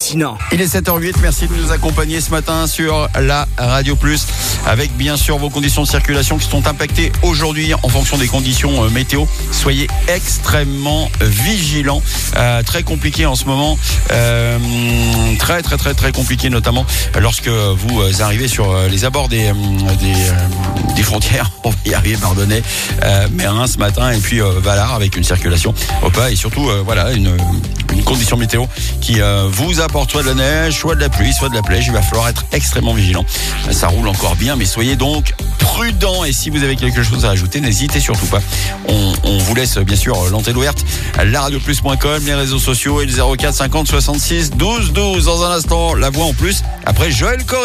hallucinant. Il est 7h08, merci de nous accompagner ce matin sur la Radio Plus avec bien sûr vos conditions de circulation qui sont impactées aujourd'hui en fonction des conditions météo. Soyez extrêmement vigilants, très compliqué en ce moment, très compliqué notamment lorsque vous arrivez sur les abords des frontières, on va y arriver, pardonnez, Mérin ce matin et puis Valar avec une circulation au pas et surtout voilà une condition météo qui vous apporte soit de la neige, soit de la pluie, soit de la plège. Il va falloir être extrêmement vigilant. Ça roule encore bien, mais soyez donc prudents. Et si vous avez quelque chose à ajouter, n'hésitez surtout pas. On vous laisse bien sûr l'antenne ouverte, laradioplus.com, les réseaux sociaux et le 04 50 66 12 12. Dans un instant, la voix en plus. Après Joël Correa.